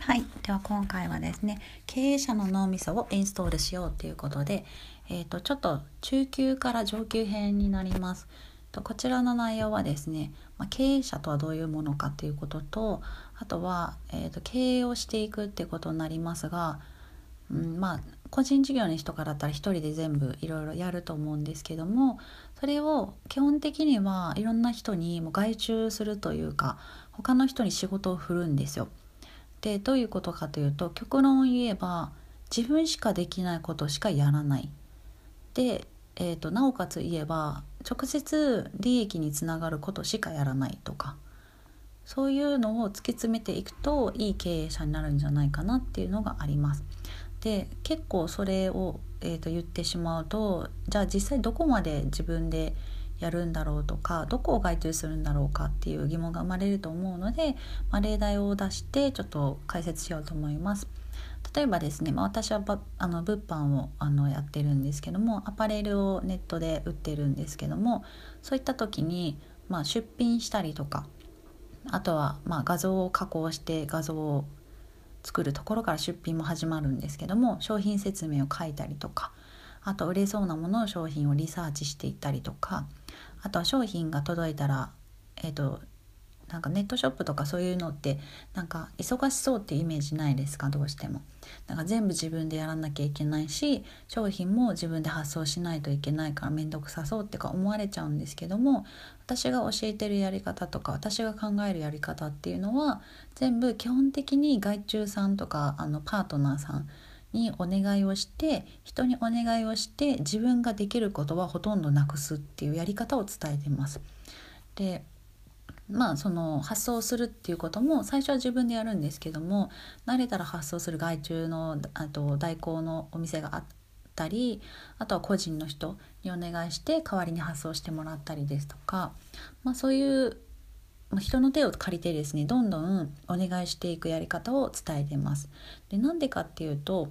はい、では今回はですね、経営者の脳みそをインストールしようということで、ちょっと中級から上級編になります。こちらの内容はですね、経営者とはどういうものかということと、あとは、経営をしていくっていうことになりますが、個人事業の人からだったら一人で全部いろいろやると思うんですけども、それを基本的にはいろんな人にもう外注するというか、他の人に仕事を振るんですよ。でどういうことかというと、極論を言えば自分しかできないことしかやらないで、なおかつ言えば直接利益につながることしかやらないとか、そういうのを突き詰めていくといい経営者になるんじゃないかなっていうのがあります。で結構それを、言ってしまうと、じゃあ実際どこまで自分でやるんだろうとか、どこを外注するんだろうかっていう疑問が生まれると思うので、例題を出してちょっと解説しようと思います。例えばですね、私は物販をやってるんですけども、アパレルをネットで売ってるんですけども、そういった時に、出品したりとか、あとは画像を加工して画像を作るところから出品も始まるんですけども、商品説明を書いたりとか、あと売れそうなものを商品をリサーチしていったりとか、あとは商品が届いたら、なんかネットショップとかそういうのってなんか忙しそうっていうイメージないですか？どうしてもなんか全部自分でやらなきゃいけないし、商品も自分で発送しないといけないから面倒くさそうってか思われちゃうんですけども、私が教えてるやり方とか私が考えるやり方っていうのは、全部基本的に外注さんとかパートナーさんにお願いをして、人にお願いをして自分ができることはほとんどなくすっていうやり方を伝えています。でその発送するっていうことも最初は自分でやるんですけども、慣れたら発送する外注の代行のお店があったり、あとは個人の人にお願いして代わりに発送してもらったりですとか、そういう人の手を借りてですね、どんどんお願いしていくやり方を伝えてます。でなんでかっていうと、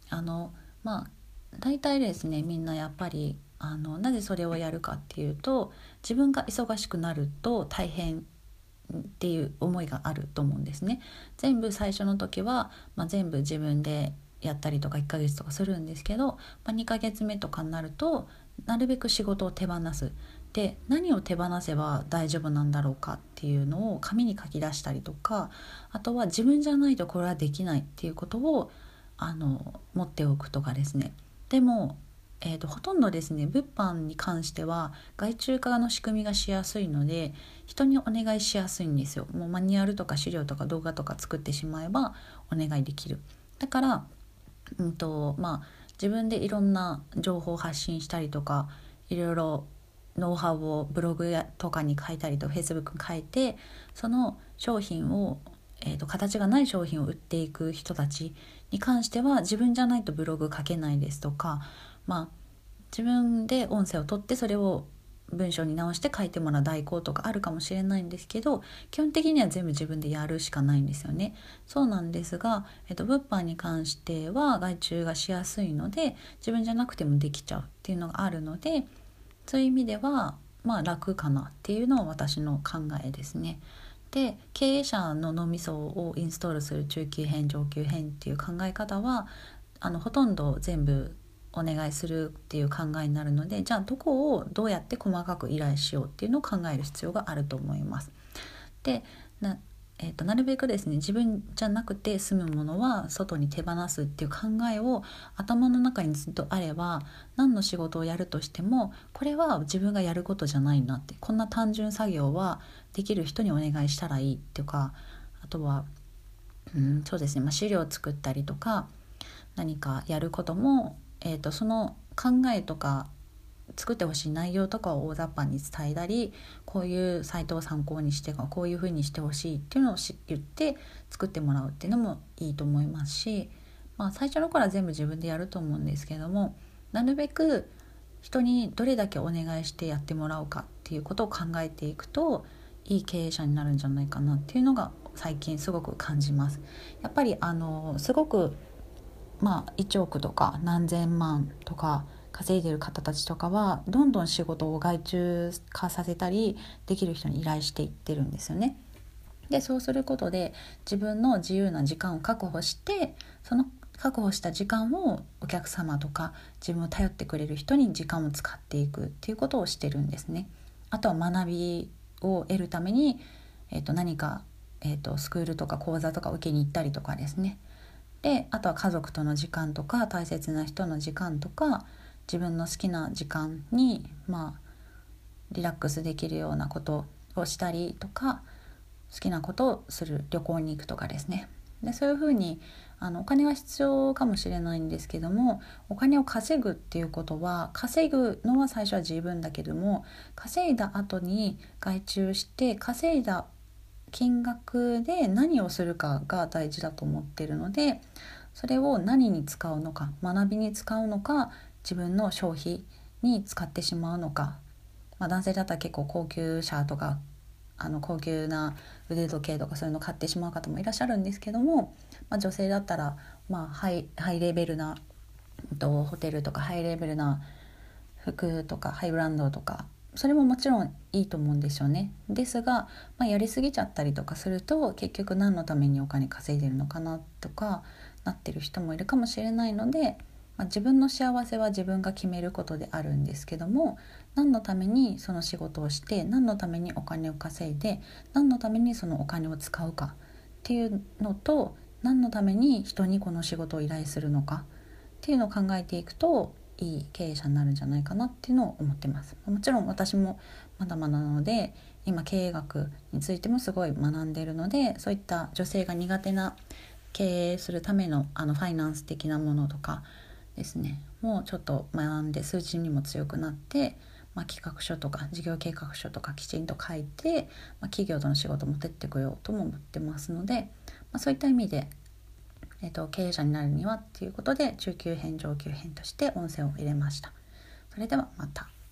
大体ですね、みんなやっぱりなぜそれをやるかっていうと、自分が忙しくなると大変っていう思いがあると思うんですね。全部最初の時は、全部自分でやったりとか1ヶ月とかするんですけど、2ヶ月目とかになるとなるべく仕事を手放す。で何を手放せば大丈夫なんだろうかっていうのを紙に書き出したりとか、あとは自分じゃないとこれはできないっていうことを持っておくとかですね。でもほとんどですね、物販に関しては外注化の仕組みがしやすいので、人にお願いしやすいんですよ。もうマニュアルとか資料とか動画とか作ってしまえばお願いできる。だから、自分でいろんな情報を発信したりとか、いろいろノウハウをブログとかに書いたりとか Facebook に書いて、その商品を、形がない商品を売っていく人たちに関しては、自分じゃないとブログ書けないですとか、自分で音声を取ってそれを文章に直して書いてもらう代行とかあるかもしれないんですけど、基本的には全部自分でやるしかないんですよね。そうなんですが、物販に関しては外注がしやすいので、自分じゃなくてもできちゃうっていうのがあるので、そういう意味では楽かなっていうのは私の考えですね。で経営者の脳みそをインストールする中級編上級編っていう考え方は、ほとんど全部お願いするっていう考えになるので、じゃあどこをどうやって細かく依頼しようっていうのを考える必要があると思います。でなるべくですね、自分じゃなくて済むものは外に手放すっていう考えを頭の中にずっとあれば、何の仕事をやるとしてもこれは自分がやることじゃないなって、こんな単純作業はできる人にお願いしたらいいっていうか、あとはそうですね、資料を作ったりとか何かやることも、その考えとか作ってほしい内容とかを大雑把に伝えたり、こういうサイトを参考にしてこういうふうにしてほしいっていうのを言って作ってもらうっていうのもいいと思いますし、最初の頃は全部自分でやると思うんですけども、なるべく人にどれだけお願いしてやってもらうかっていうことを考えていくと、いい経営者になるんじゃないかなっていうのが最近すごく感じます。やっぱりすごく1億とか何千万とか稼いでる方たちとかは、どんどん仕事を外注化させたりできる人に依頼していってるんですよね。 でそうすることで自分の自由な時間を確保して、その確保した時間をお客様とか自分を頼ってくれる人に時間を使っていくっていうことをしてるんですね。あとは学びを得るために、何か、スクールとか講座とか受けに行ったりとかですね。であとは家族との時間とか大切な人の時間とか自分の好きな時間にリラックスできるようなことをしたりとか、好きなことをする、旅行に行くとかですね。でそういうふうにお金は必要かもしれないんですけども、お金を稼ぐっていうことは、稼ぐのは最初は十分だけども、稼いだ後に外注して稼いだ金額で何をするかが大事だと思っているので、それを何に使うのか、学びに使うのか、自分の消費に使ってしまうのか、男性だったら結構高級車とか高級な腕時計とかそういうの買ってしまう方もいらっしゃるんですけども、女性だったら、ハイレベルなホテルとかハイレベルな服とかハイブランドとか、それももちろんいいと思うんですよね。ですが、やりすぎちゃったりとかすると結局何のためにお金稼いでるのかなとかなってる人もいるかもしれないので、自分の幸せは自分が決めることであるんですけども、何のためにその仕事をして、何のためにお金を稼いで、何のためにそのお金を使うかっていうのと、何のために人にこの仕事を依頼するのかっていうのを考えていくと、いい経営者になるんじゃないかなっていうのを思ってます。もちろん私もまだまだなので、今経営学についてもすごい学んでいるので、そういった女性が苦手な経営するためのファイナンス的なものとかですね、もうちょっと学んで数値にも強くなって、企画書とか事業計画書とかきちんと書いて、企業との仕事も持ってこようとも思ってますので、そういった意味で、経営者になるにはっていうことで中級編上級編として音声を入れました。それではまた。